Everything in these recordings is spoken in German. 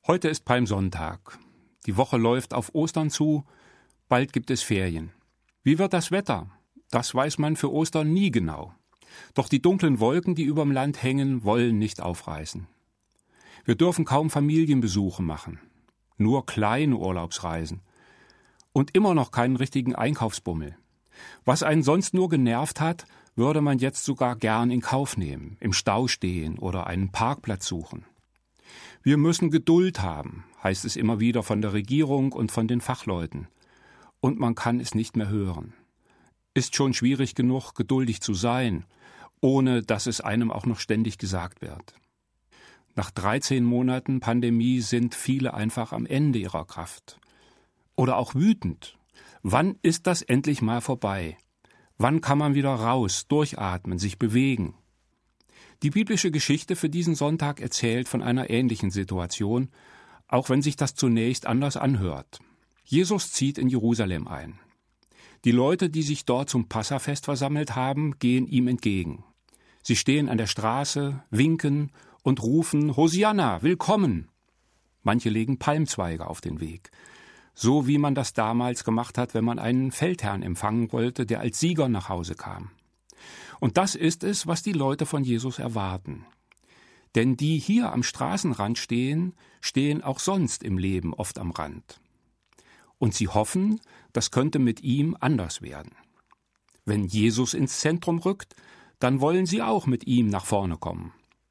Heute ist Palmsonntag. Die Woche läuft auf Ostern zu, bald gibt es Ferien. Wie wird das Wetter? Das weiß man für Ostern nie genau. Doch die dunklen Wolken, die überm Land hängen, wollen nicht aufreißen. Wir dürfen kaum Familienbesuche machen, nur kleine Urlaubsreisen und immer noch keinen richtigen Einkaufsbummel. Was einen sonst nur genervt hat, würde man jetzt sogar gern in Kauf nehmen, im Stau stehen oder einen Parkplatz suchen. Wir müssen Geduld haben, heißt es immer wieder von der Regierung und von den Fachleuten. Und man kann es nicht mehr hören. Ist schon schwierig genug, geduldig zu sein, ohne dass es einem auch noch ständig gesagt wird. Nach 13 Monaten Pandemie sind viele einfach am Ende ihrer Kraft. Oder auch wütend. Wann ist das endlich mal vorbei? Wann kann man wieder raus, durchatmen, sich bewegen? Die biblische Geschichte für diesen Sonntag erzählt von einer ähnlichen Situation, auch wenn sich das zunächst anders anhört. Jesus zieht in Jerusalem ein. Die Leute, die sich dort zum Passafest versammelt haben, gehen ihm entgegen. Sie stehen an der Straße, winken und rufen Hosianna, willkommen! Manche legen Palmzweige auf den Weg, so wie man das damals gemacht hat, wenn man einen Feldherrn empfangen wollte, der als Sieger nach Hause kam. Und das ist es, was die Leute von Jesus erwarten. Denn die hier am Straßenrand stehen, stehen auch sonst im Leben oft am Rand. Und sie hoffen, das könnte mit ihm anders werden. Wenn Jesus ins Zentrum rückt, dann wollen sie auch mit ihm nach vorne kommen.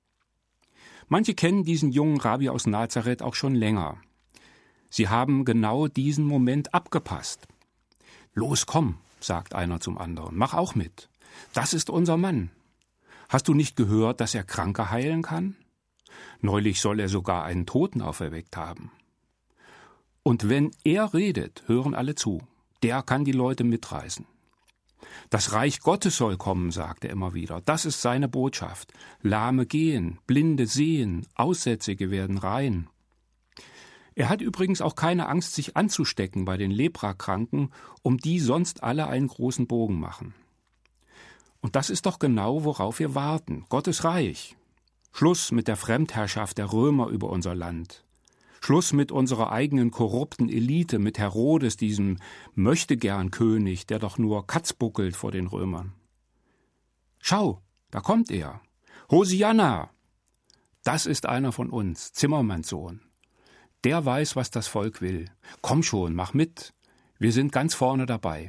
Manche kennen diesen jungen Rabbi aus Nazareth auch schon länger. Sie haben genau diesen Moment abgepasst. »Los, komm«, sagt einer zum anderen, »mach auch mit. Das ist unser Mann. Hast du nicht gehört, dass er Kranke heilen kann? Neulich soll er sogar einen Toten auferweckt haben. Und wenn er redet, hören alle zu. Der kann die Leute mitreißen. Das Reich Gottes soll kommen, sagt er immer wieder. Das ist seine Botschaft. Lahme gehen, Blinde sehen, Aussätzige werden rein. Er hat übrigens auch keine Angst, sich anzustecken bei den Leprakranken, um die sonst alle einen großen Bogen machen. Und das ist doch genau, worauf wir warten. Gottes Reich. Schluss mit der Fremdherrschaft der Römer über unser Land. Schluss mit unserer eigenen korrupten Elite, mit Herodes, diesem Möchtegern-König, der doch nur katzbuckelt vor den Römern. Schau, da kommt er. Hosianna! Das ist einer von uns, Zimmermanns Sohn. Der weiß, was das Volk will. Komm schon, mach mit. Wir sind ganz vorne dabei.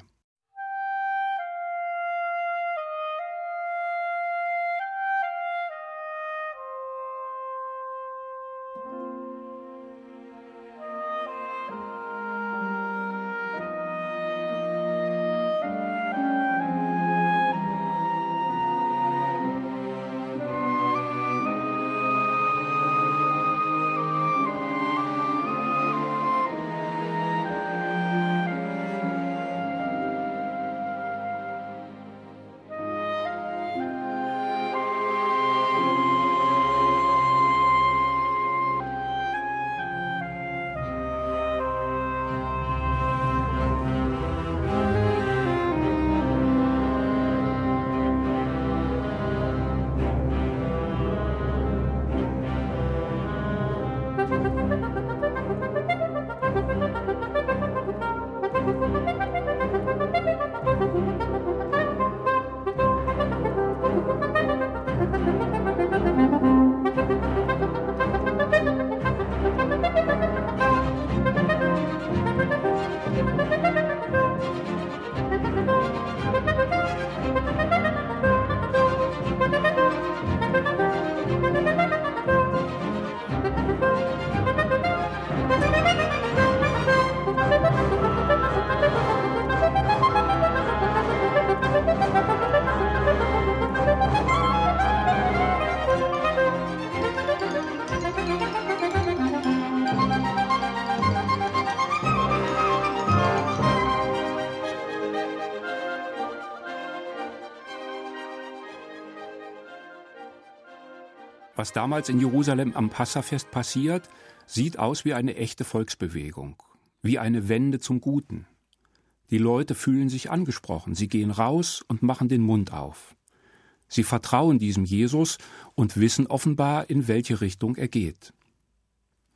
Was damals in Jerusalem am Passafest passiert, sieht aus wie eine echte Volksbewegung, wie eine Wende zum Guten. Die Leute fühlen sich angesprochen, sie gehen raus und machen den Mund auf. Sie vertrauen diesem Jesus und wissen offenbar, in welche Richtung er geht.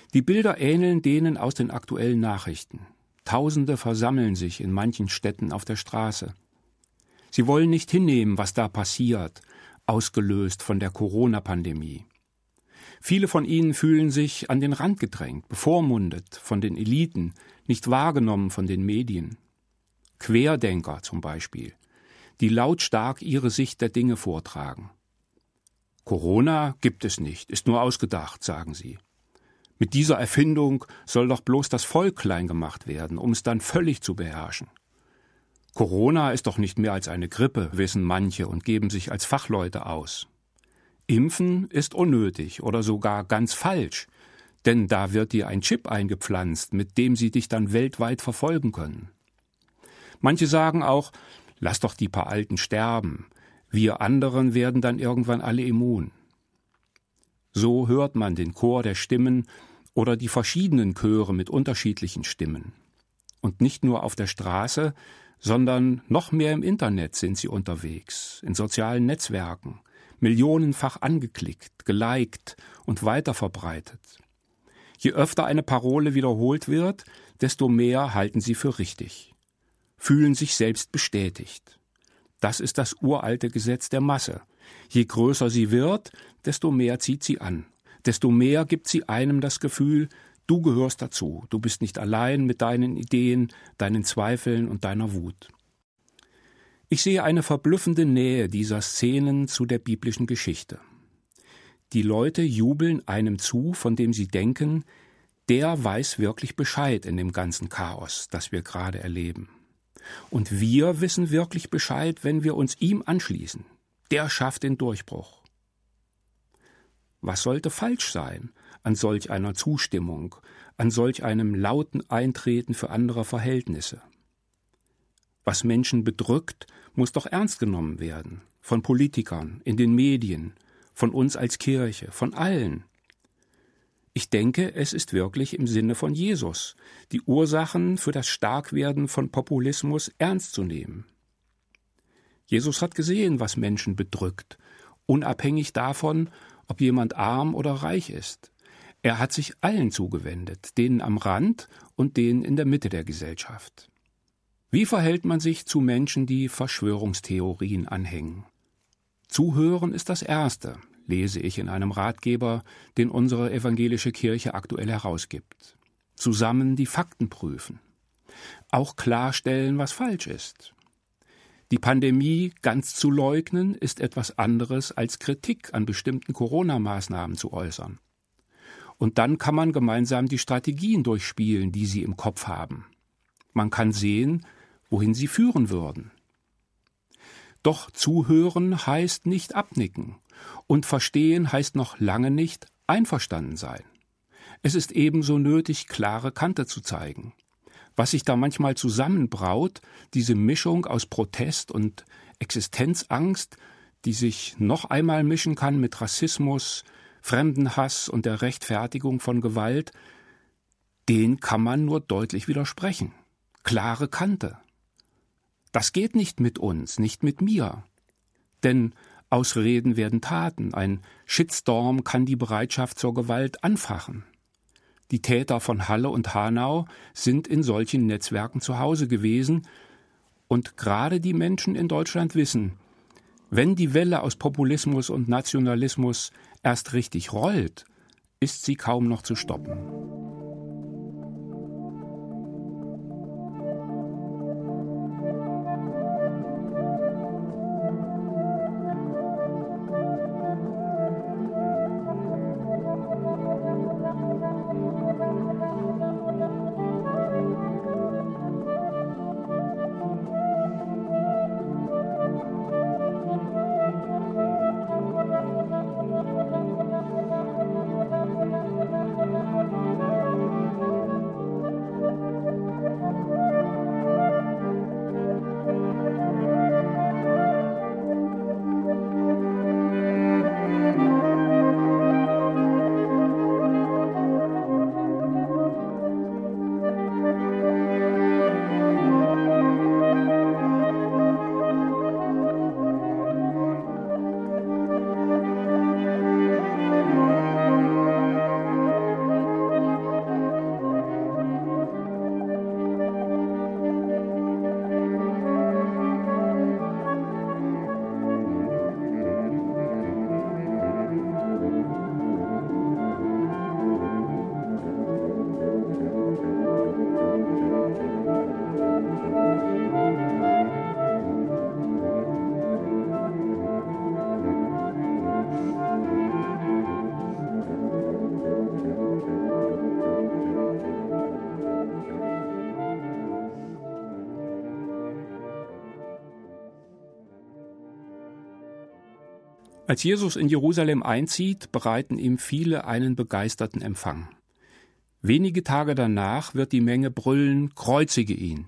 Die Bilder ähneln denen aus den aktuellen Nachrichten. Tausende versammeln sich in manchen Städten auf der Straße. Sie wollen nicht hinnehmen, was da passiert, ausgelöst von der Corona-Pandemie. Viele von ihnen fühlen sich an den Rand gedrängt, bevormundet von den Eliten, nicht wahrgenommen von den Medien. Querdenker zum Beispiel, die lautstark ihre Sicht der Dinge vortragen. Corona gibt es nicht, ist nur ausgedacht, sagen sie. Mit dieser Erfindung soll doch bloß das Volk klein gemacht werden, um es dann völlig zu beherrschen. Corona ist doch nicht mehr als eine Grippe, wissen manche und geben sich als Fachleute aus. Impfen ist unnötig oder sogar ganz falsch, denn da wird dir ein Chip eingepflanzt, mit dem sie dich dann weltweit verfolgen können. Manche sagen auch, lass doch die paar Alten sterben, wir anderen werden dann irgendwann alle immun. So hört man den Chor der Stimmen oder die verschiedenen Chöre mit unterschiedlichen Stimmen. Und nicht nur auf der Straße, sondern noch mehr im Internet sind sie unterwegs, in sozialen Netzwerken, millionenfach angeklickt, geliked und weiterverbreitet. Je öfter eine Parole wiederholt wird, desto mehr halten sie für richtig, fühlen sich selbst bestätigt. Das ist das uralte Gesetz der Masse. Je größer sie wird, desto mehr zieht sie an, desto mehr gibt sie einem das Gefühl, du gehörst dazu, du bist nicht allein mit deinen Ideen, deinen Zweifeln und deiner Wut. Ich sehe eine verblüffende Nähe dieser Szenen zu der biblischen Geschichte. Die Leute jubeln einem zu, von dem sie denken, der weiß wirklich Bescheid in dem ganzen Chaos, das wir gerade erleben. Und wir wissen wirklich Bescheid, wenn wir uns ihm anschließen. Der schafft den Durchbruch. Was sollte falsch sein an solch einer Zustimmung, an solch einem lauten Eintreten für andere Verhältnisse? Was Menschen bedrückt, muss doch ernst genommen werden, von Politikern, in den Medien, von uns als Kirche, von allen. Ich denke, es ist wirklich im Sinne von Jesus, die Ursachen für das Starkwerden von Populismus ernst zu nehmen. Jesus hat gesehen, was Menschen bedrückt, unabhängig davon, ob jemand arm oder reich ist. Er hat sich allen zugewendet, denen am Rand und denen in der Mitte der Gesellschaft. Wie verhält man sich zu Menschen, die Verschwörungstheorien anhängen? Zuhören ist das Erste, lese ich in einem Ratgeber, den unsere evangelische Kirche aktuell herausgibt. Zusammen die Fakten prüfen. Auch klarstellen, was falsch ist. Die Pandemie ganz zu leugnen, ist etwas anderes als Kritik an bestimmten Corona-Maßnahmen zu äußern. Und dann kann man gemeinsam die Strategien durchspielen, die Sie im Kopf haben. Man kann sehen, wohin sie führen würden. Doch zuhören heißt nicht abnicken und verstehen heißt noch lange nicht einverstanden sein. Es ist ebenso nötig, klare Kante zu zeigen. Was sich da manchmal zusammenbraut, diese Mischung aus Protest und Existenzangst, die sich noch einmal mischen kann mit Rassismus, Fremdenhass und der Rechtfertigung von Gewalt, den kann man nur deutlich widersprechen. Klare Kante. Das geht nicht mit uns, nicht mit mir. Denn aus Reden werden Taten. Ein Shitstorm kann die Bereitschaft zur Gewalt anfachen. Die Täter von Halle und Hanau sind in solchen Netzwerken zu Hause gewesen. Und gerade die Menschen in Deutschland wissen, wenn die Welle aus Populismus und Nationalismus erst richtig rollt, ist sie kaum noch zu stoppen. Als Jesus in Jerusalem einzieht, bereiten ihm viele einen begeisterten Empfang. Wenige Tage danach wird die Menge brüllen: Kreuzige ihn!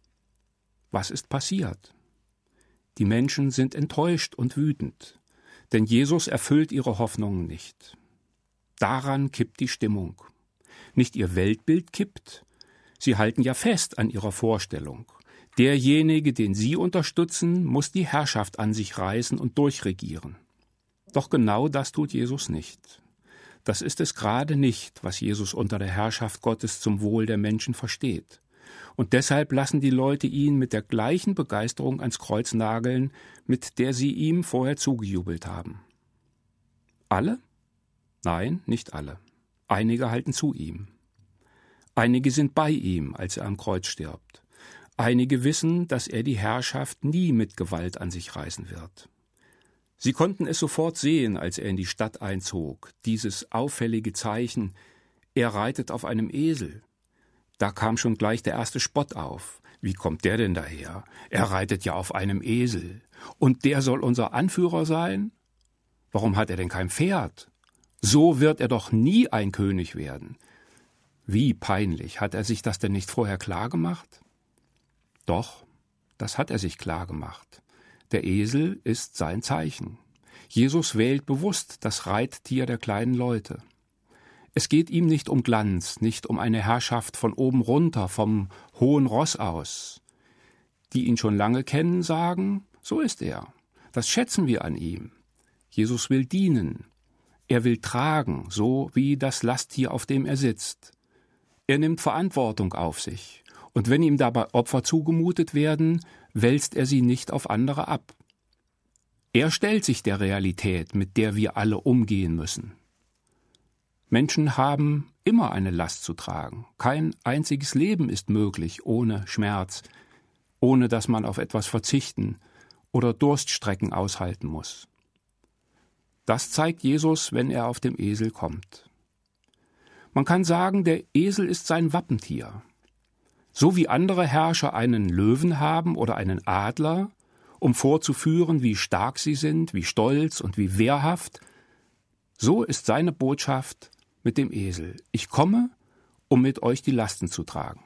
Was ist passiert? Die Menschen sind enttäuscht und wütend, denn Jesus erfüllt ihre Hoffnungen nicht. Daran kippt die Stimmung. Nicht ihr Weltbild kippt, sie halten ja fest an ihrer Vorstellung. Derjenige, den sie unterstützen, muss die Herrschaft an sich reißen und durchregieren. Doch genau das tut Jesus nicht. Das ist es gerade nicht, was Jesus unter der Herrschaft Gottes zum Wohl der Menschen versteht. Und deshalb lassen die Leute ihn mit der gleichen Begeisterung ans Kreuz nageln, mit der sie ihm vorher zugejubelt haben. Alle? Nein, nicht alle. Einige halten zu ihm. Einige sind bei ihm, als er am Kreuz stirbt. Einige wissen, dass er die Herrschaft nie mit Gewalt an sich reißen wird. Sie konnten es sofort sehen, als er in die Stadt einzog, dieses auffällige Zeichen: er reitet auf einem Esel. Da kam schon gleich der erste Spott auf. Wie kommt der denn daher? Er reitet ja auf einem Esel. Und der soll unser Anführer sein? Warum hat er denn kein Pferd? So wird er doch nie ein König werden. Wie peinlich, hat er sich das denn nicht vorher klar gemacht? Doch, das hat er sich klar gemacht. Der Esel ist sein Zeichen. Jesus wählt bewusst das Reittier der kleinen Leute. Es geht ihm nicht um Glanz, nicht um eine Herrschaft von oben runter, vom hohen Ross aus. Die ihn schon lange kennen, sagen: so ist er. Das schätzen wir an ihm. Jesus will dienen. Er will tragen, so wie das Lasttier, auf dem er sitzt. Er nimmt Verantwortung auf sich. Und wenn ihm dabei Opfer zugemutet werden, wälzt er sie nicht auf andere ab. Er stellt sich der Realität, mit der wir alle umgehen müssen. Menschen haben immer eine Last zu tragen. Kein einziges Leben ist möglich ohne Schmerz, ohne dass man auf etwas verzichten oder Durststrecken aushalten muss. Das zeigt Jesus, wenn er auf dem Esel kommt. Man kann sagen, der Esel ist sein Wappentier. So wie andere Herrscher einen Löwen haben oder einen Adler, um vorzuführen, wie stark sie sind, wie stolz und wie wehrhaft, so ist seine Botschaft mit dem Esel: ich komme, um mit euch die Lasten zu tragen.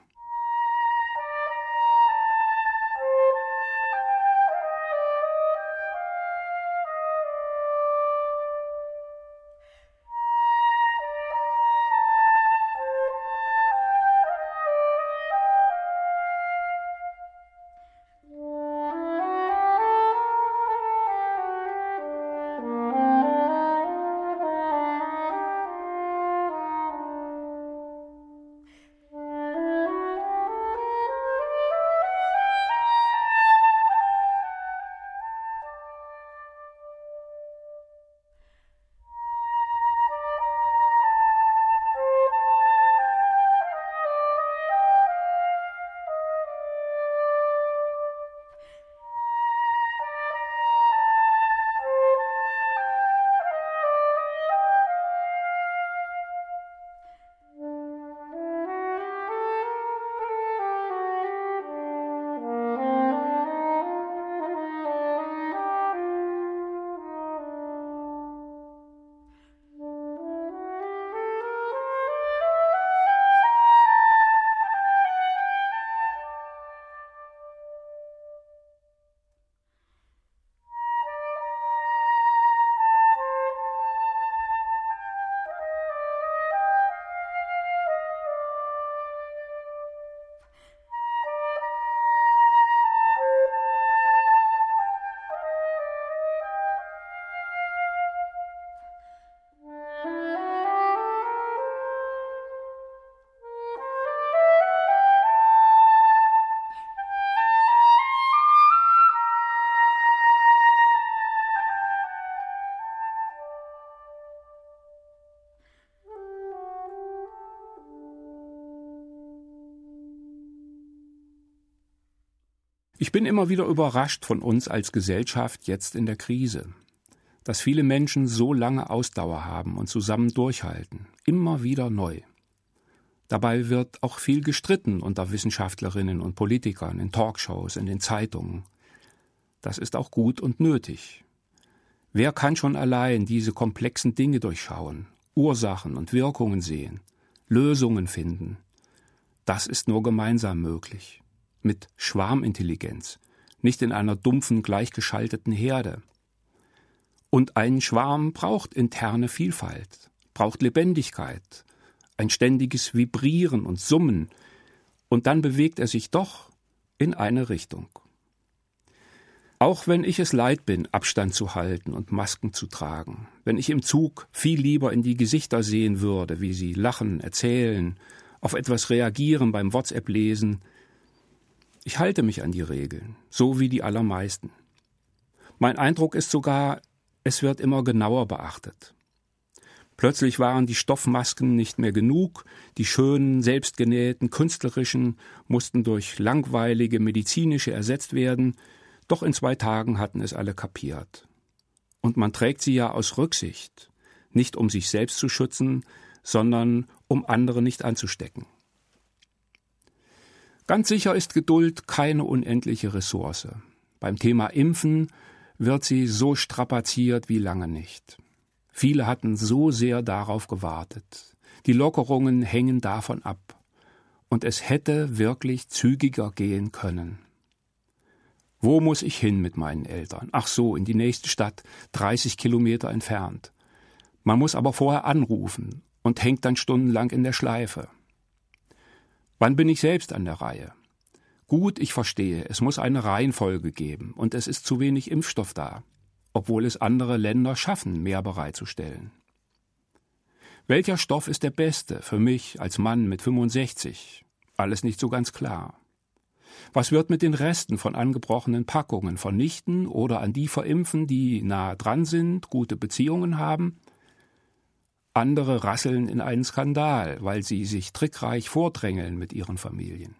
Ich bin immer wieder überrascht von uns als Gesellschaft jetzt in der Krise, dass viele Menschen so lange Ausdauer haben und zusammen durchhalten, immer wieder neu. Dabei wird auch viel gestritten unter Wissenschaftlerinnen und Politikern, in Talkshows, in den Zeitungen. Das ist auch gut und nötig. Wer kann schon allein diese komplexen Dinge durchschauen, Ursachen und Wirkungen sehen, Lösungen finden? Das ist nur gemeinsam möglich, mit Schwarmintelligenz, nicht in einer dumpfen, gleichgeschalteten Herde. Und ein Schwarm braucht interne Vielfalt, braucht Lebendigkeit, ein ständiges Vibrieren und Summen, und dann bewegt er sich doch in eine Richtung. Auch wenn ich es leid bin, Abstand zu halten und Masken zu tragen, wenn ich im Zug viel lieber in die Gesichter sehen würde, wie sie lachen, erzählen, auf etwas reagieren beim WhatsApp-Lesen, ich halte mich an die Regeln, so wie die allermeisten. Mein Eindruck ist sogar, es wird immer genauer beachtet. Plötzlich waren die Stoffmasken nicht mehr genug, die schönen, selbstgenähten, künstlerischen mussten durch langweilige medizinische ersetzt werden, doch in 2 Tagen hatten es alle kapiert. Und man trägt sie ja aus Rücksicht, nicht um sich selbst zu schützen, sondern um andere nicht anzustecken. Ganz sicher ist Geduld keine unendliche Ressource. Beim Thema Impfen wird sie so strapaziert wie lange nicht. Viele hatten so sehr darauf gewartet. Die Lockerungen hängen davon ab. Und es hätte wirklich zügiger gehen können. Wo muss ich hin mit meinen Eltern? Ach so, in die nächste Stadt, 30 Kilometer entfernt. Man muss aber vorher anrufen und hängt dann stundenlang in der Schleife. Wann bin ich selbst an der Reihe? Gut, ich verstehe, es muss eine Reihenfolge geben und es ist zu wenig Impfstoff da, obwohl es andere Länder schaffen, mehr bereitzustellen. Welcher Stoff ist der beste für mich als Mann mit 65? Alles nicht so ganz klar. Was wird mit den Resten von angebrochenen Packungen vernichten oder an die verimpfen, die nah dran sind, gute Beziehungen haben? Andere rasseln in einen Skandal, weil sie sich trickreich vordrängeln mit ihren Familien.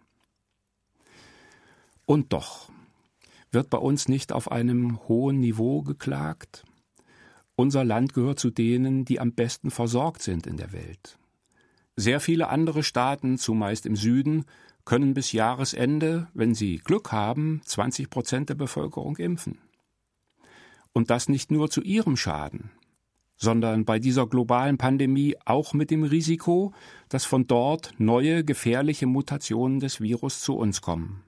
Und doch, wird bei uns nicht auf einem hohen Niveau geklagt? Unser Land gehört zu denen, die am besten versorgt sind in der Welt. Sehr viele andere Staaten, zumeist im Süden, können bis Jahresende, wenn sie Glück haben, 20% der Bevölkerung impfen. Und das nicht nur zu ihrem Schaden, sondern bei dieser globalen Pandemie auch mit dem Risiko, dass von dort neue gefährliche Mutationen des Virus zu uns kommen.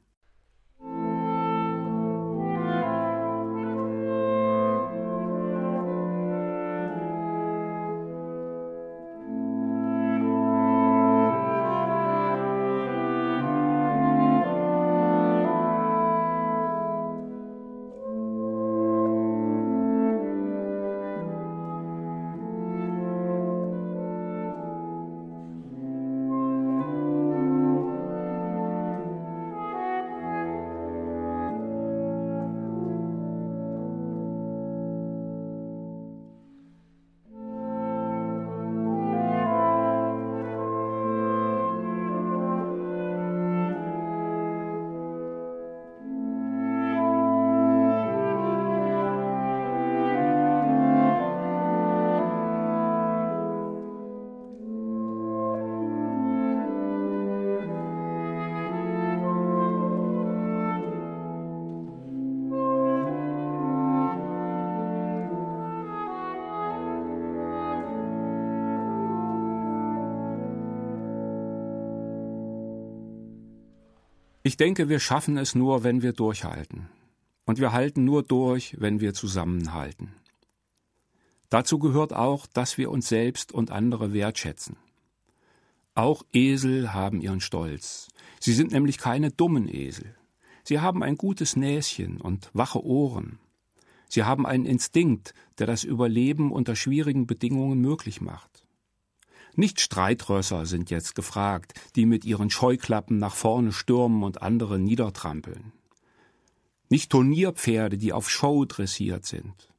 Ich denke, wir schaffen es nur, wenn wir durchhalten. Und wir halten nur durch, wenn wir zusammenhalten. Dazu gehört auch, dass wir uns selbst und andere wertschätzen. Auch Esel haben ihren Stolz. Sie sind nämlich keine dummen Esel. Sie haben ein gutes Näschen und wache Ohren. Sie haben einen Instinkt, der das Überleben unter schwierigen Bedingungen möglich macht. Nicht Streitrösser sind jetzt gefragt, die mit ihren Scheuklappen nach vorne stürmen und andere niedertrampeln. Nicht Turnierpferde, die auf Show dressiert sind.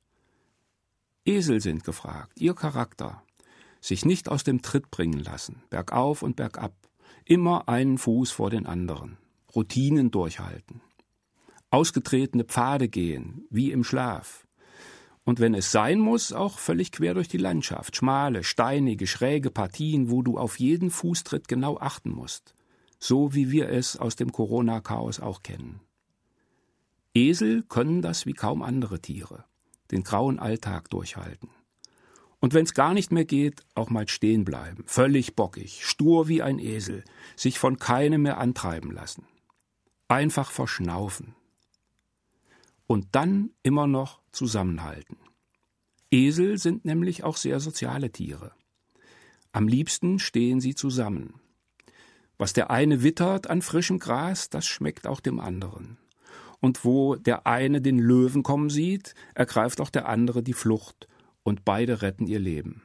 Esel sind gefragt, ihr Charakter. Sich nicht aus dem Tritt bringen lassen, bergauf und bergab, immer einen Fuß vor den anderen, Routinen durchhalten. Ausgetretene Pfade gehen, wie im Schlaf. Und wenn es sein muss, auch völlig quer durch die Landschaft, schmale, steinige, schräge Partien, wo du auf jeden Fußtritt genau achten musst, so wie wir es aus dem Corona-Chaos auch kennen. Esel können das wie kaum andere Tiere. den grauen Alltag durchhalten. Und wenn's gar nicht mehr geht, auch mal stehen bleiben, völlig bockig, stur wie ein Esel, sich von keinem mehr antreiben lassen. Einfach verschnaufen. Und dann immer noch zusammenhalten. Esel sind nämlich auch sehr soziale Tiere. Am liebsten stehen sie zusammen. Was der eine wittert an frischem Gras, das schmeckt auch dem anderen. Und wo der eine den Löwen kommen sieht, ergreift auch der andere die Flucht, und beide retten ihr Leben.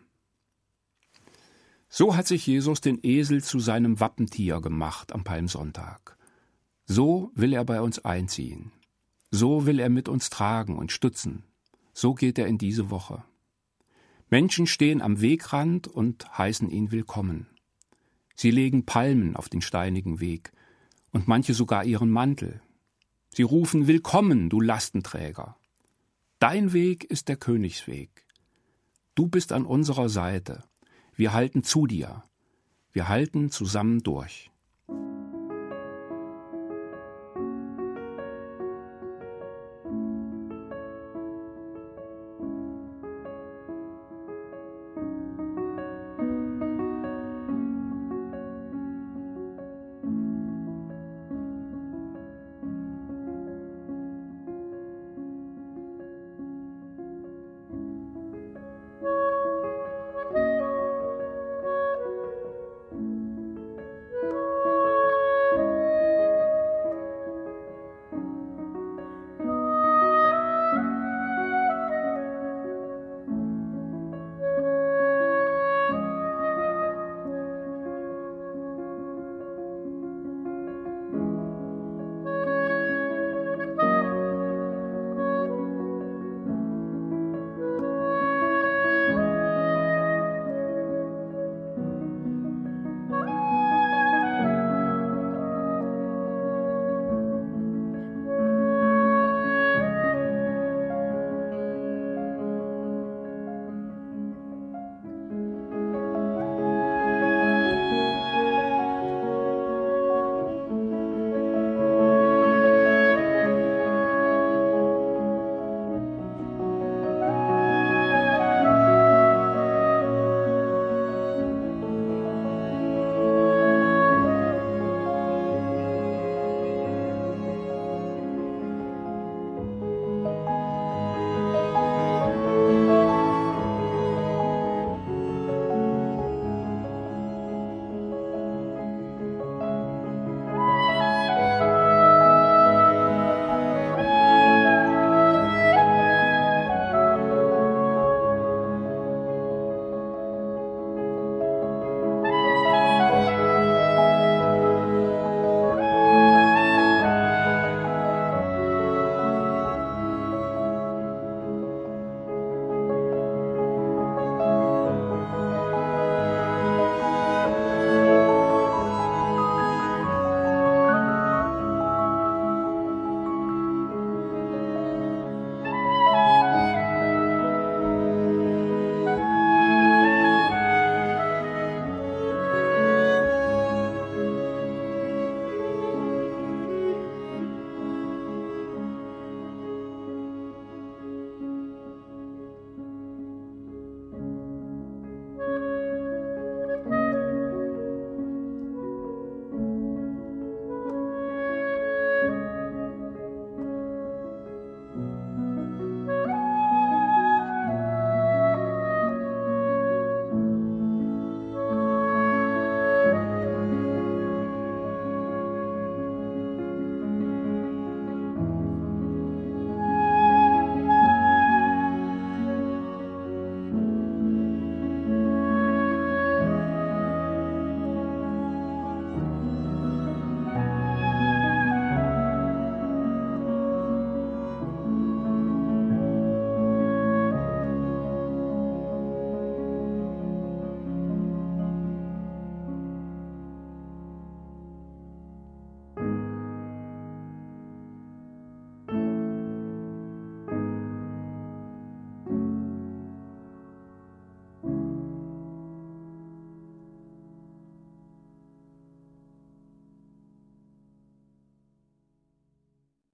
So hat sich Jesus den Esel zu seinem Wappentier gemacht am Palmsonntag. So will er bei uns einziehen. So will er mit uns tragen und stützen. So geht er in diese Woche. Menschen stehen am Wegrand und heißen ihn willkommen. Sie legen Palmen auf den steinigen Weg und manche sogar ihren Mantel. Sie rufen: Willkommen, du Lastenträger. Dein Weg ist der Königsweg. Du bist an unserer Seite. Wir halten zu dir. Wir halten zusammen durch.